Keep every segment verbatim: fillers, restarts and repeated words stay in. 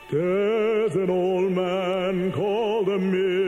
There's an old man called the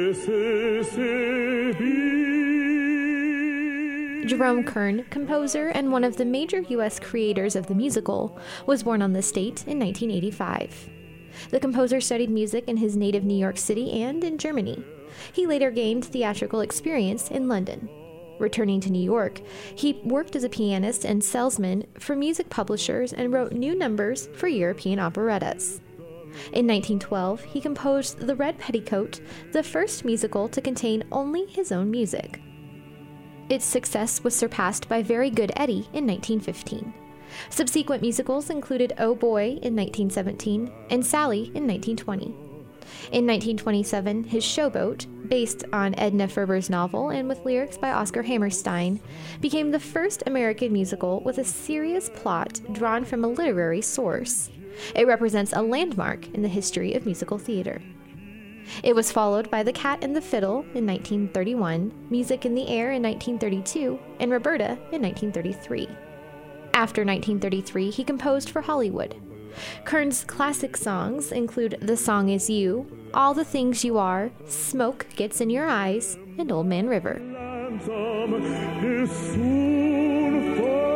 Mississippi. Jerome Kern, composer and one of the major U S creators of the musical, was born on this date in nineteen eighty-five. The composer studied music in his native New York City and in Germany. He later gained theatrical experience in London. Returning to New York, he worked as a pianist and salesman for music publishers and wrote new numbers for European operettas. In nineteen twelve, he composed The Red Petticoat, the first musical to contain only his own music. Its success was surpassed by Very Good Eddie in nineteen fifteen. Subsequent musicals included Oh Boy in nineteen seventeen and Sally in nineteen twenty. In nineteen twenty-seven, his Showboat, based on Edna Ferber's novel and with lyrics by Oscar Hammerstein, became the first American musical with a serious plot drawn from a literary source. It represents a landmark in the history of musical theater. It was followed by The Cat and the Fiddle in nineteen thirty-one, Music in the Air in nineteen thirty-two, and Roberta in nineteen thirty-three. After nineteen thirty-three, he composed for Hollywood. Kern's classic songs include The Song Is You, All the Things You Are, Smoke Gets in Your Eyes, and Old Man River. Ransom is soon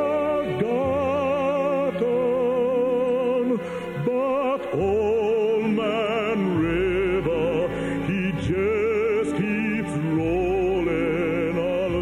forgotten, but Old Man River, he just keeps rolling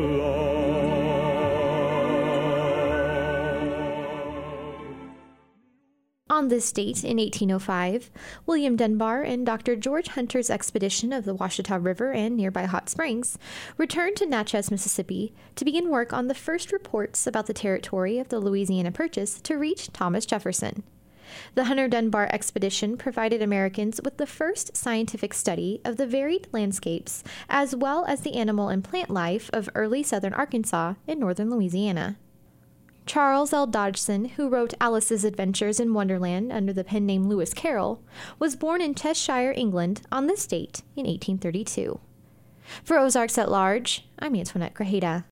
along. On this date in eighteen oh five, William Dunbar and Doctor George Hunter's expedition of the Washita River and nearby Hot Springs returned to Natchez, Mississippi to begin work on the first reports about the territory of the Louisiana Purchase to reach Thomas Jefferson. The Hunter-Dunbar expedition provided Americans with the first scientific study of the varied landscapes as well as the animal and plant life of early southern Arkansas and northern Louisiana. Charles L. Dodgson, who wrote Alice's Adventures in Wonderland under the pen name Lewis Carroll, was born in Cheshire, England, on this date in eighteen thirty-two. For Ozarks at Large, I'm Antoinette Grajeda.